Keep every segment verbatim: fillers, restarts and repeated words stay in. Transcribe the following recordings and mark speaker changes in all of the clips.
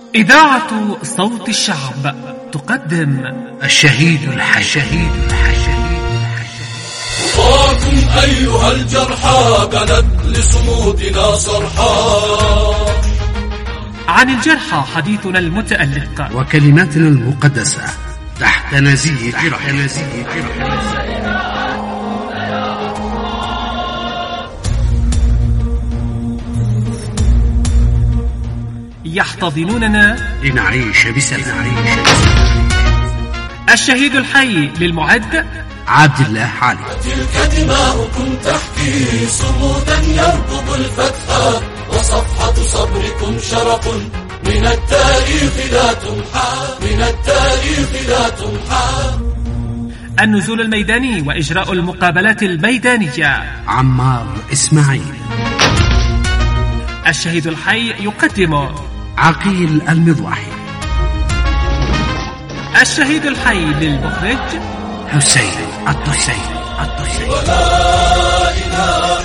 Speaker 1: إذاعة صوت الشعب تقدم الشهيد الحي. الشهيد الحي.
Speaker 2: خطاكم أيها الجرحى كانت لصمودنا صرحى.
Speaker 1: عن الجرحى حديثنا المتألق
Speaker 3: وكلماتنا المقدسة تحت نزيه جرح نزيه جرح.
Speaker 1: يحتضنوننا
Speaker 3: لنعيش بسلام.
Speaker 1: الشهيد الحي للمعد
Speaker 3: عبد الله علي.
Speaker 2: تلك دماؤكم تحكي صمودا يركض الفتح، وصفحة صبركم شرف من التاريخ لا تمحى، من التاريخ لا تمحى.
Speaker 1: النزول الميداني وإجراء المقابلات الميدانية
Speaker 3: عمار إسماعيل.
Speaker 1: الشهيد الحي يقدم
Speaker 3: عقيل المضواحي.
Speaker 1: الشهيد الحي للمخرج
Speaker 3: حسين الطحسين الطحسين.
Speaker 2: ولا إله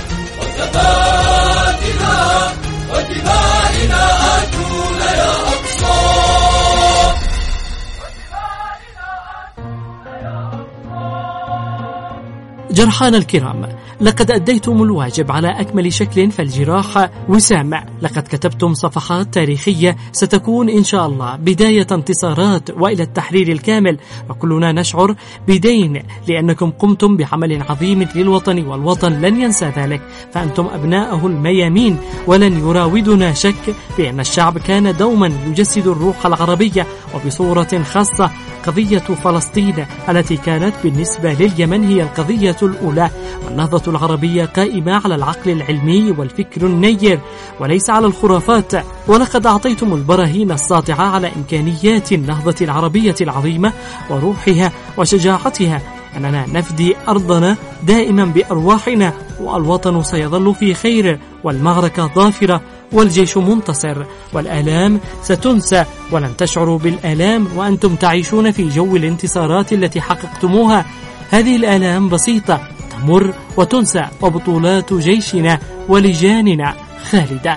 Speaker 2: وثباتنا ودمائنا أجول يا أقصى.
Speaker 4: جرحانا الكرام، لقد أديتم الواجب على أكمل شكل، فالجراح وسام. لقد كتبتم صفحات تاريخية ستكون إن شاء الله بداية انتصارات وإلى التحرير الكامل، وكلنا نشعر بدين لأنكم قمتم بعمل عظيم للوطن، والوطن لن ينسى ذلك، فأنتم أبناءه الميامين. ولن يراودنا شك بأن الشعب كان دوما يجسد الروح العربية، وبصورة خاصة قضية فلسطين التي كانت بالنسبة لليمن هي القضية الأولى، والنهضة العربية قائمة على العقل العلمي والفكر النير وليس على الخرافات. ولقد أعطيتم البراهين الساطعة على إمكانيات النهضة العربية العظيمة وروحها وشجاعتها، أننا نفدي أرضنا دائما بأرواحنا، والوطن سيظل في خير، والمعركة ظافرة، والجيش منتصر، والآلام ستنسى. ولن تشعروا بالآلام وأنتم تعيشون في جو الانتصارات التي حققتموها. هذه الآلام بسيطة تمر وتنسى، وبطولات جيشنا ولجاننا خالدة.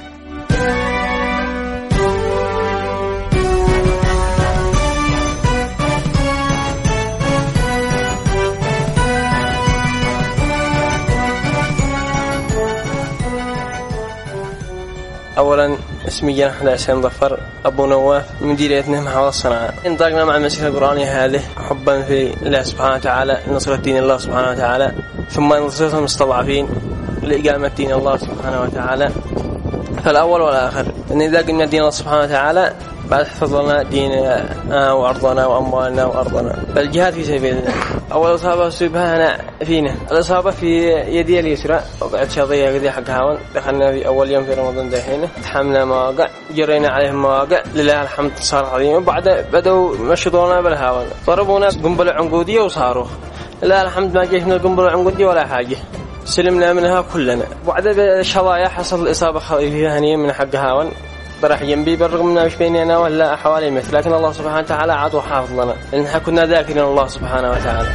Speaker 5: أولا اسمي جناح حسين ظفر أبو نواف من مديرية محافظة صنعاء. انطلقنا مع المسيرة القرآنية هذه حبا في الله سبحانه وتعالى، نصرة دين الله سبحانه وتعالى، ثم نصرة المستضعفين لإقامة دين الله سبحانه وتعالى. فالأول والآخر أن إذا قلنا دين الله سبحانه وتعالى بعد حفظنا ديننا وأرضنا وأموالنا وأرضنا، فالجهاد في سبيل الله. أول إصابة أصيبها أنا فينا، الإصابة في يدي اليسرى، وقعت شظية يدي حق هاون. دخلنا في أول يوم في رمضان دحين، تحملنا مواقع، جرينا عليهم مواقع، لله الحمد صار عظيم. وبعد بدأوا مشطونا بالهاون، ضربونا قنبلة عنقودية وصاروخ، لله الحمد ما جيش من القنبلة العنقودية ولا حاجة، سلمنا منها كلنا. بعد الشظايا حصل إصابة خفيفة هنية من حق هاون، طرح جنبي، بالرغم من مش بيني أنا ولا حوالي مثل، لكن الله سبحانه وتعالى عاد وحافظ لنا، لأن كنا ذاكرين الله سبحانه وتعالى.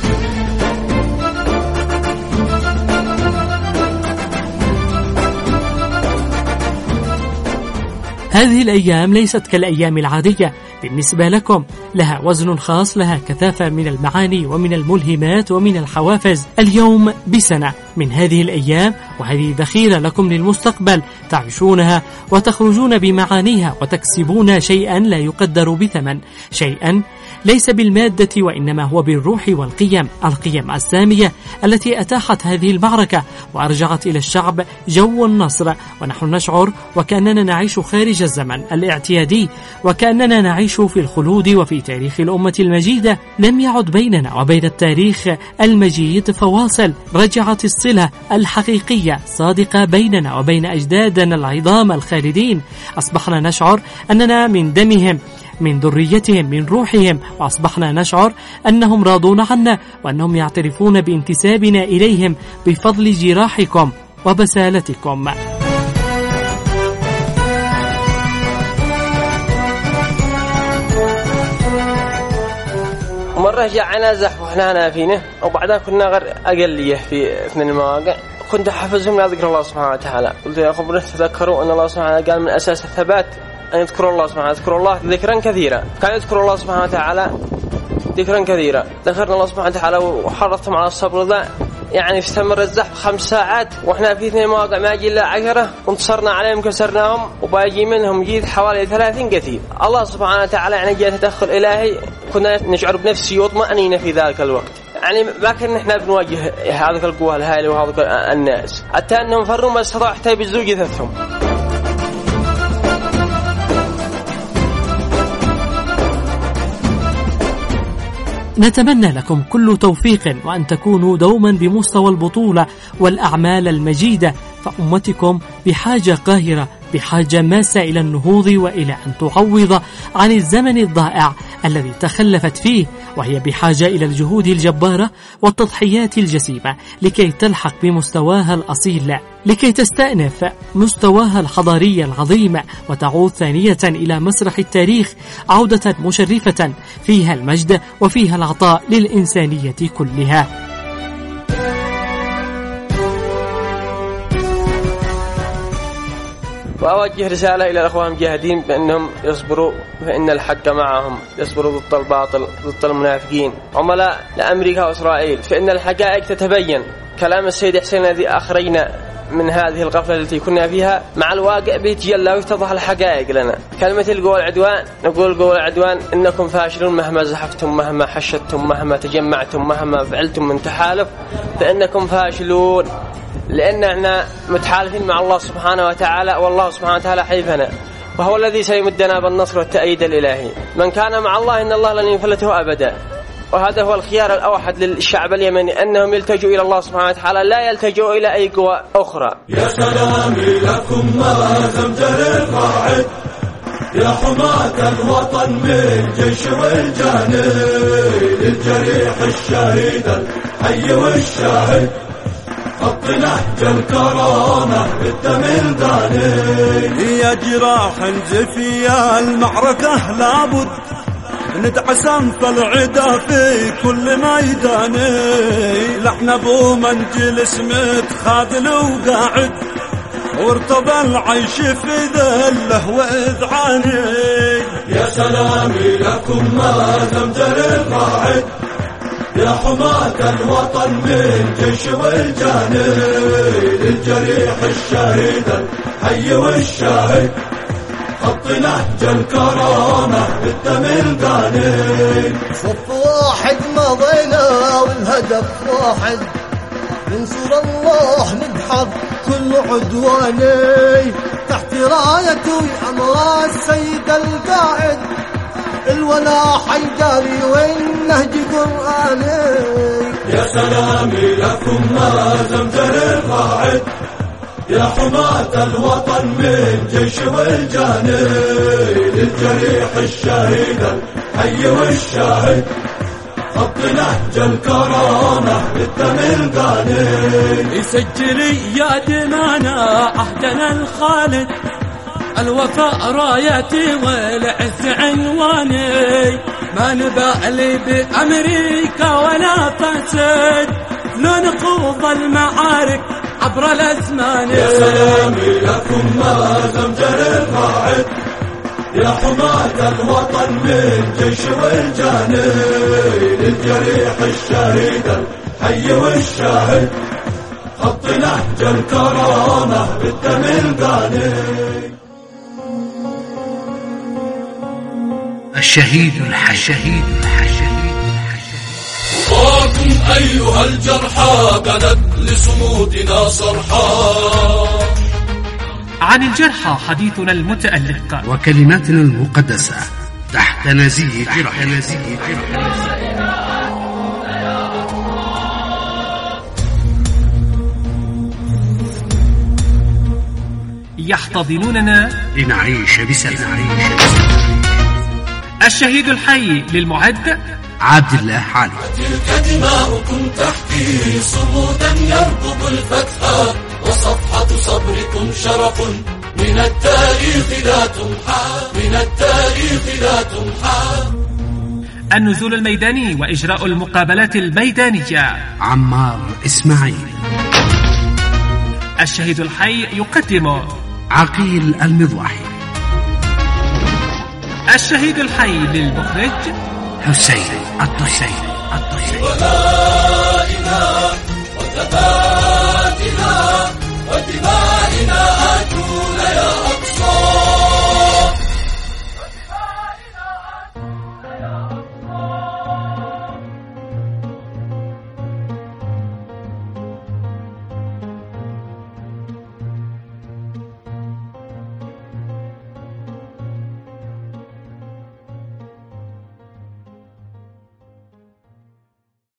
Speaker 4: هذه الأيام ليست كالأيام العادية بالنسبة لكم، لها وزن خاص، لها كثافة من المعاني ومن الملهمات ومن الحوافز. اليوم بسنة من هذه الأيام، وهذه ذخيرة لكم للمستقبل تعيشونها وتخرجون بمعانيها، وتكسبون شيئا لا يقدر بثمن، شيئا ليس بالمادة وإنما هو بالروح والقيم، القيم السامية التي أتاحت هذه المعركة وأرجعت إلى الشعب جو النصر. ونحن نشعر وكأننا نعيش خارج الزمن الاعتيادي، وكأننا نعيش في الخلود وفي تاريخ الأمة المجيدة. لم يعد بيننا وبين التاريخ المجيد فواصل، رجعت الصلة الحقيقية صادقة بيننا وبين أجدادنا العظام الخالدين. أصبحنا نشعر أننا من دمهم، من ذريتهم، من روحهم، وأصبحنا نشعر أنهم راضون عنا، وأنهم يعترفون بانتسابنا إليهم بفضل جراحكم وبسالتكم.
Speaker 5: مرة جاءنا زحف وإحنا نافينه، وبعدها كنا غير أقلية في اثنين المواقع، كنت حافظهم لا ذكر الله سبحانه وتعالى. قلت يا خبر تذكروا أن الله سبحانه وتعالى قال من أساس الثبات أن يذكروا الله سبحانه يذكروا الله ذكرا كثيرا، كان يذكر الله سبحانه وتعالى ذكرا كثيرا. ذكرنا الله سبحانه وتعالى وحرصتهم على الصبر ذا، يعني استمر الزحف خمس ساعات وإحنا في اثنين مواقع ما يجي إلا عشرة، وانتصرنا عليهم كسرناهم، وباقي منهم جيد حوالي ثلاثين قتيل. الله سبحانه وتعالى يعني جاء تدخل إلهي، كنا نشعر بنفسي وطمأنينة في ذلك الوقت. يعني ما كنا إحنا بنواجه هذه القوة الهائلة وهذا الناس، حتى أنهم فروا ما استطاعوا حتى يبزوا جثثهم.
Speaker 4: نتمنى لكم كل توفيق وأن تكونوا دوما بمستوى البطولة والأعمال المجيدة، فأمتكم بحاجة قاهرة، بحاجة ماسة إلى النهوض وإلى أن تعوض عن الزمن الضائع الذي تخلفت فيه، وهي بحاجة إلى الجهود الجبارة والتضحيات الجسيمة لكي تلحق بمستواها الأصيل، لكي تستأنف مستواها الحضاري العظيم وتعود ثانية إلى مسرح التاريخ عودة مشرفة فيها المجد وفيها العطاء للإنسانية كلها.
Speaker 5: وأوجه رسالة إلى الأخوان المجاهدين بأنهم يصبروا، فإن الحق معهم، يصبروا ضد الباطل ضد المنافقين عملاء لأمريكا وإسرائيل، فإن الحقائق تتبين. كلام السيد حسين الذي أخرجنا من هذه الغفلة التي كنا فيها مع الواقع بيتجلى ويتضح الحقائق لنا. كلمة القوى العدوان، نقول قوى العدوان إنكم فاشلون مهما زحفتم، مهما حشدتم، مهما تجمعتم، مهما فعلتم من تحالف، فإنكم فاشلون، لأن احنا متحالفين مع الله سبحانه وتعالى، والله سبحانه وتعالى حلفنا، وهو الذي سيمدنا بالنصر والتأييد الإلهي. من كان مع الله إن الله لن يفلته أبدا. وهذا هو الخيار الأوحد للشعب اليمني، أنهم يلتجوا إلى الله سبحانه وتعالى، لا يلتجوا إلى أي قوى أخرى.
Speaker 2: يا سلامي لكم ما زمجر القاعد، يا حماة الوطن من جيش والجاني، للجريح الشهيد الحي والشاهد، خط نهج الكرامة بالدم الداني.
Speaker 6: يا جراح انزفي المعركة لابد، ندعس انف العدا في كل ميدان، لحنا ابو من جلس متخاذل وقاعد، وارتضى العيش في ذله واذعاني.
Speaker 2: يا سلامي لكم ما زمجر القاعد، يا حماة الوطن من جيش والجاني، للجريح الشهيد الحي والشاهد، خط نهج الكرامة بالدم الداني.
Speaker 7: صف واحد مضينا والهدف واحد، ننصر الله نبحر كل عدواني، تحت رايته أمر السيد القائد، الولا حيداري والنهج قرآني.
Speaker 2: يا سلامي لكم ما زمجر القاعد، يا حماة الوطن من جيش والجاني، للجريح الشهيد الحي والشاهد، خط نهج الكرامة بالدم الداني.
Speaker 8: يسجل يا دمانا عهدنا الخالد، الوفاء رايتي والعز عنواني، ما نبالي بأمريكا ولا فسد، لو نخوض المعارك عبر الأزمان.
Speaker 2: يا سلامي لكم ما زمجر القاعد، يا حماة الوطن من جيش والجاني، للجريح الشهيد الحي والشاهد، خط نهج الكرامة بالدم الداني.
Speaker 3: الشهيد الحي.
Speaker 2: وراكم أيها الجرحى بلد لصمودنا صرحى،
Speaker 1: عن الجرحى حديثنا المتألق
Speaker 3: وكلماتنا المقدسة تحت نزيه جرح.
Speaker 1: يحتضنوننا
Speaker 3: لنعيش بسلام.
Speaker 1: الشهيد الحي للمعد
Speaker 3: عبد الله علي.
Speaker 2: تلك دماؤكم تحكي صمودا يرقب الفتح، وصفحة صبركم شرف من التاريخ لا تمحى، من التاريخ لا تمحى.
Speaker 1: النزول الميداني وإجراء المقابلات الميدانية
Speaker 3: عمار إسماعيل.
Speaker 1: الشهيد الحي يقدم
Speaker 3: عقيل المضوحي.
Speaker 1: الشهيد الحي للمخرج
Speaker 3: حسين الطشيري.
Speaker 2: ولائنا وتبارك